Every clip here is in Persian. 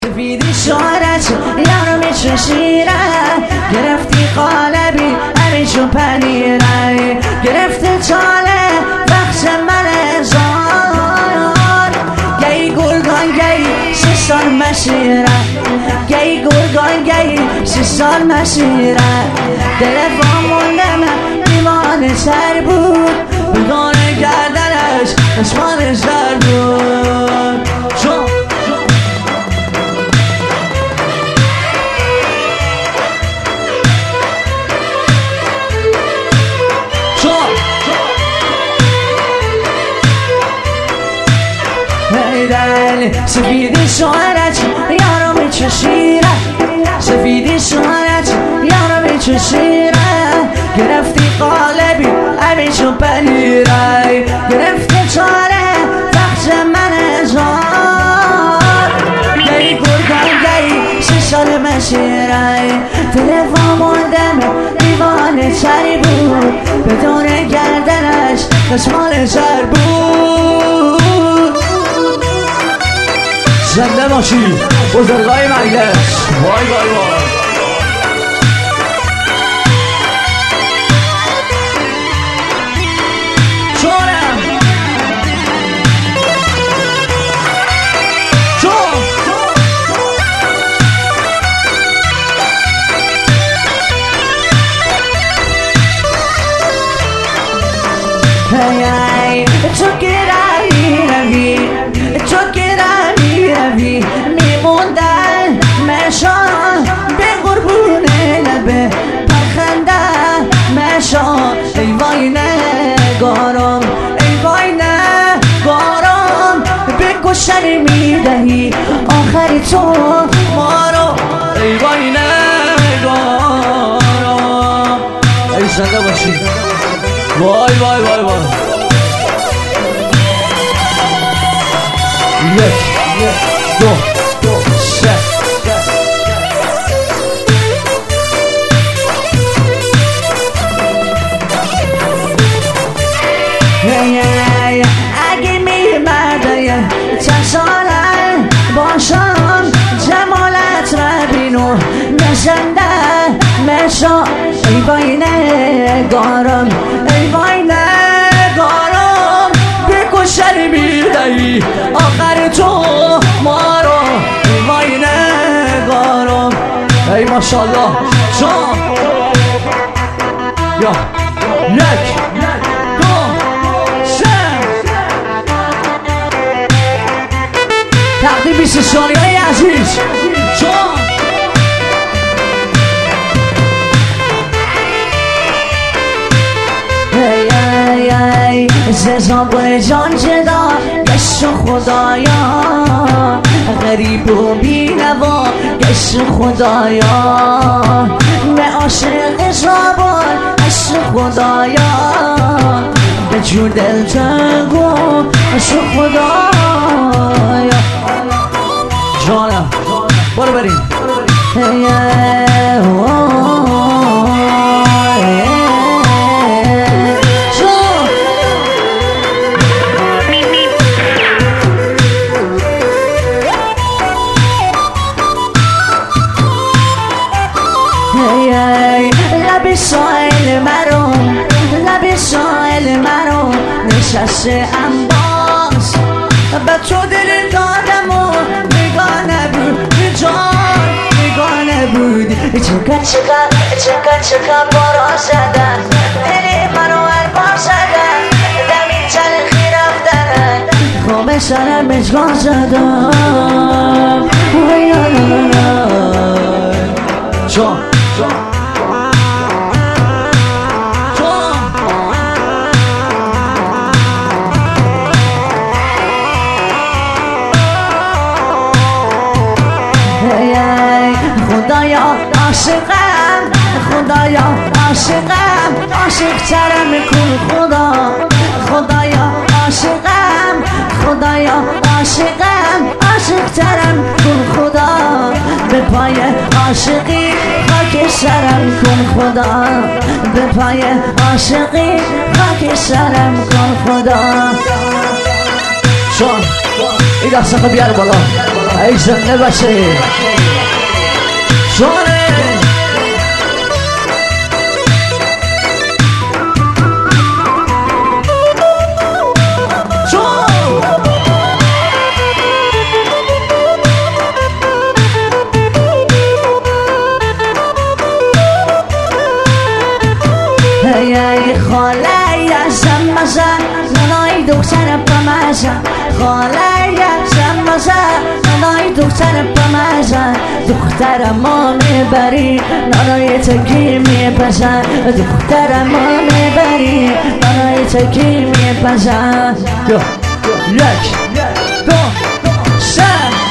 سفیدی شعرت یارو میچشیره گرفتی قالبی همیشون پنیره گرفته چاله بخش من زار گی گرگان گی 6 سال مشیره گی گرگان گی 6 سال مشیره دل وامونده من دیوانه سر بود بگانه گردنش چشمانش در بود سفیدی شعرت یارو میچشیره سفیدی شعرت یارو میچشیره گرفتی قالبی همیشون پنیره گرفتی چاره بخش من زار گی گرگان گی 6 سال مشیره دل واموندم دیوانه سری بود بدون گردنش چشمان سر بود زنده باشی بزرگای مجلس وای وای وای چونم چون هی تو که روی تو که روی میموندن مشان به قربون لبه پرخنده مشان ای وای نگارم ای وای نگارم به کشتن میدهی آخری تو ما رو ای وای نگارم ای زنده باشی وای وای وای وای یک دو سه اگه میمرده چند ساله باشم جمالت را بینو نشنده مشا ای وای نگارم ای وای نگارم بکشن میدهی آخر تو ما رو ای وای نگارم ای ماشاءالله جان یا یک دو سه تقدیم 20 ثانیه‌ای عزیز جان ززان بر جان جدا گشت خدایا غریب و بینوا گشت خدایا به عاشق زبان گشت خدایا به جور دل تنگو گشت خدایا جانم برو بریم لب سایل مرو نشسته انباز به تو دل دادم و نگاه نبود جان نگاه نبود چکا بارا زدن دل منو اربار زدن دمی تلخی رفتن خواب سرم مجگاه زدن جان خدایا عاشقم خدایا عاشقم عاشق ترم کن خدا خدایا عاشقم خدایا عاشقم عاشق ترم کن خدا به پای عاشقی خاک سرم کن خدا به پای عاشقی خاک سرم کن خدا. شون این دست بیار بالا ای زنده باشه شونه ای خاله یا زمزه ننای دختر پمزه خاله یا زمزه ننای دختر پمزه دختر ما میبری ننای تکی میپزه دختر ما میبری ننای تکی میپزه یک دو سه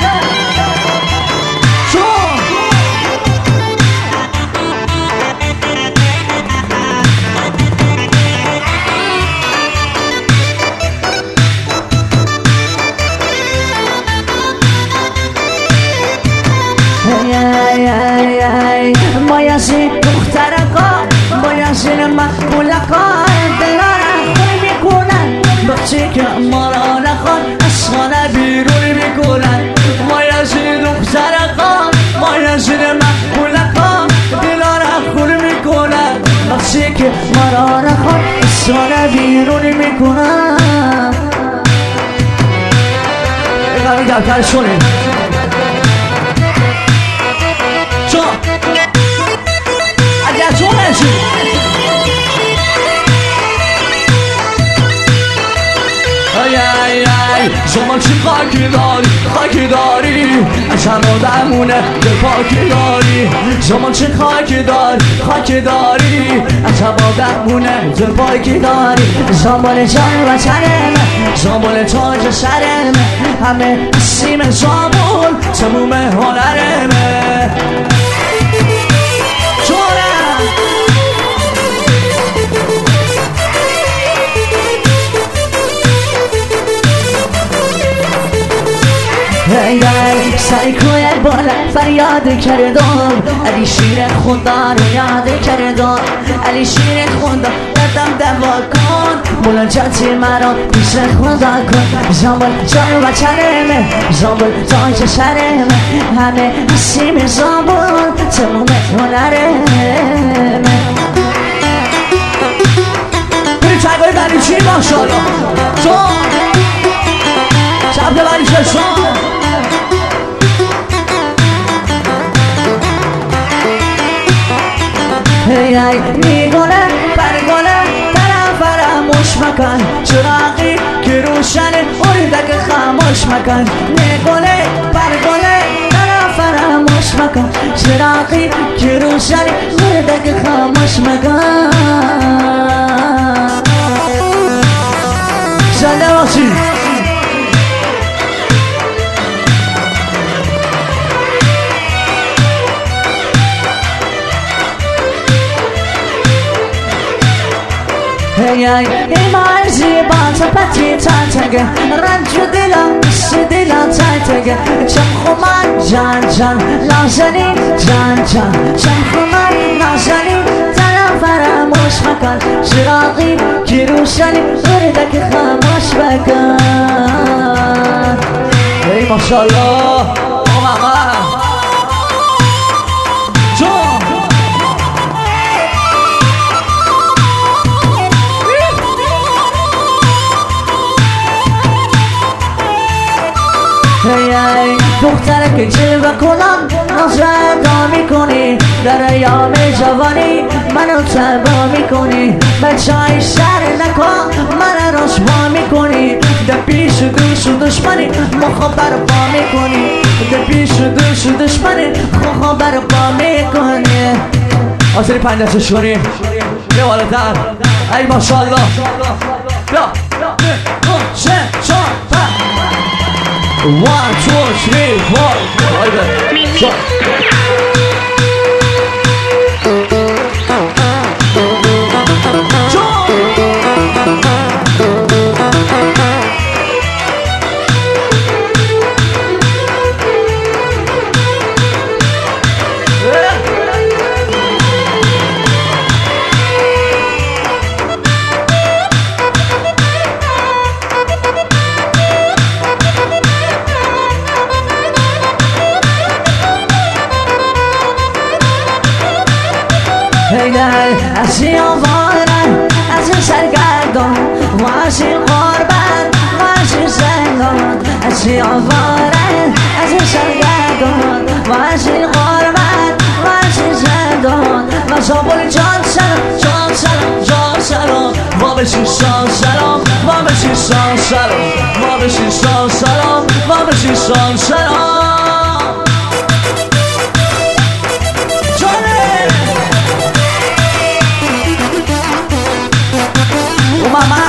بایزی دخترکا بایزی مقبولکا دلارم خوی میکنن بخشی که ما را نخواد از خانه بیرون میکنن بایزی دخترکا بایزی مقبولکا دلارم خوی میکنن بخشی که ما را نخواد از خانه بیرون میکنن اینقدر دفتر شونه زمان چی خاکی داری از همادمونه دل پاکی داری زمان چی خاکی داری از همادمونه دل پاکی داری زمان جان و تنمه زمان تاج سرمه همه سیم زمان تموم هنرمه سری کوی بالا فریاد کردم علی شیر خدا رو یاد کردم علی شیر خدا دردم دوا کن بلنجاتی مرا پیش خدا کن زنبال جان و چرمه زنبال تاج سرمه همه سیم زنبال تموم هنرمه بری تگای بری چی ماشالله جان شبده بری چشان ای میگونه برگونه طرف فراموش مکن چراغی که روشن اردک خاموش مکن میگونه برگونه طرف فراموش مکن چراغی که روشن اردک خاموش مکن زنده باشی ایمان زیبا پتی تاتگه رنج دلم دلم تاتگه چم خمان جان لازنی جان چم خمان لازنی طرف فراموش مکن چراغی که روشنی اردک خاموش بکن ای ماشالله دختره که جلوه کنم نازرگاه میکنی در ایام جوانی منو تبا میکنی بچه های شهر نکن من رسوا میکنی در پیش دوست و دشمنی مخابر با میکنی در پیش دوست و دشمنی مخابر با میکنی آسری پنج دسته شونی بیا بالاتر ای ماشالله بیا 3 4 1 2 3 4 لیلی از این آوارن از این سرگردان و از این قربت و از این زندان از این آوارن از این سرگردان و از این قربت و از این زندان و زابل جان سلام جان سلام جان سلام ما بشی شان سلام ما بشی شان سلام ما بشی شان سلام ما بشی شان سلام جانه او ماما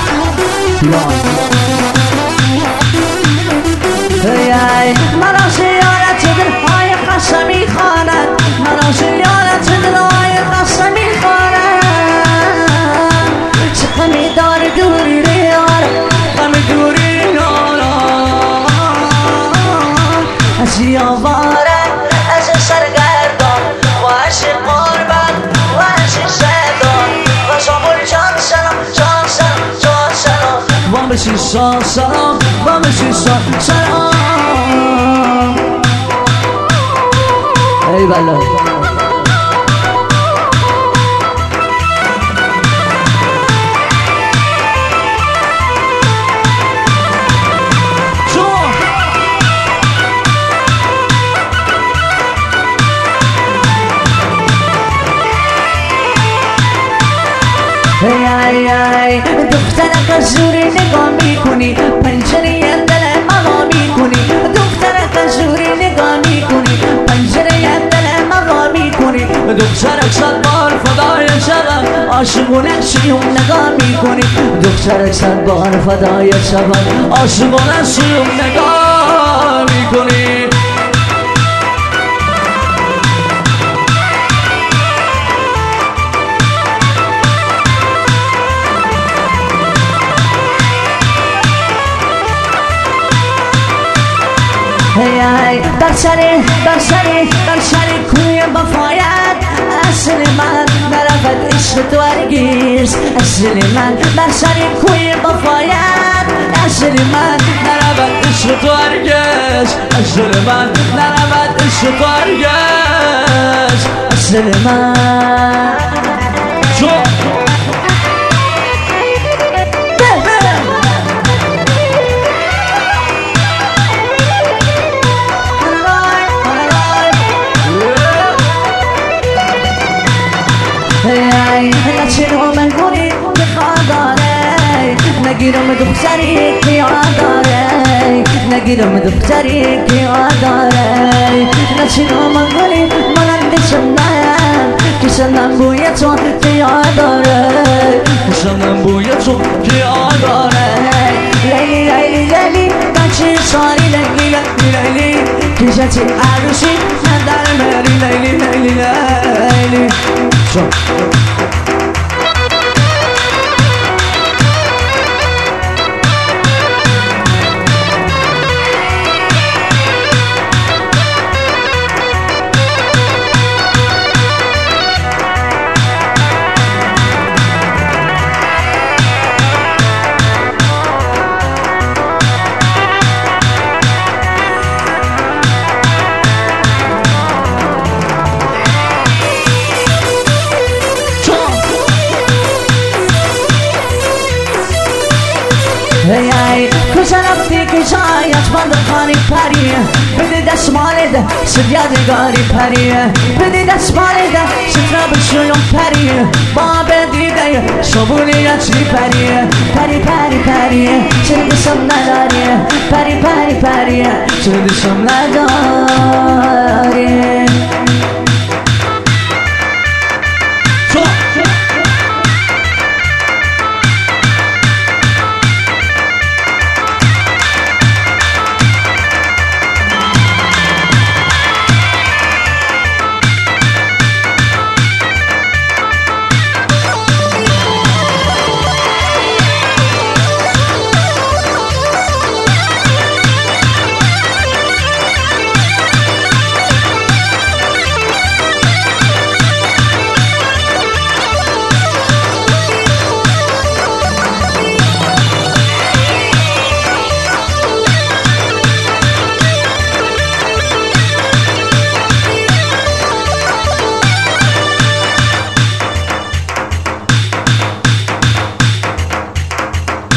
مرا زیارت دلهای قسمی خواند مرا زیارت دلهای قسمی خواند چه غمی داره دوری ریاره غم دوری ریاره از این آواره از این سرگردان و از این قربت و از این زندان و زابل جان سلام جان سلام جان سلام و بشی شان سلام و بشی شان سلام ای بلا ای دخترک از زوری نگاه میکنی پنجره دل ما میکنی دخترک از زوری نگاه میکنی پنجره دل ما میکنی دخترک صد بار فدای شبم عاشقونه شیوم نگاه میکنی دخترک صد بار فدای شبم عاشقونه شیوم نگاه میکنی بر سر کوی وفایت اصل من نرفت عشق تو هرگز اصل من بر سر کوی وفایت اصل من نرفت عشق تو هرگز اصل من نرفت عشق تو هرگز اصل من نگیرم دختری که آداره نگیرم دختری که آداره نچینم گلی مانند شمنم که شنم بوی تو که آداره شنم بوی تو که آداره لیلی لیلی لیلی بچه ساری لیلی لیلی لیلی که جتی عروسی ندار مری لیلی لیلی لیلی کجا رفتی که جایت بند خانی پریه بده دستمالت شد یادگاری پریه بده دستمالت شد را بشویم پریه با بدیده شبونیت چی پریه پری پری پریه چه دستم نداریه پری پری پریه چه دستم نداریه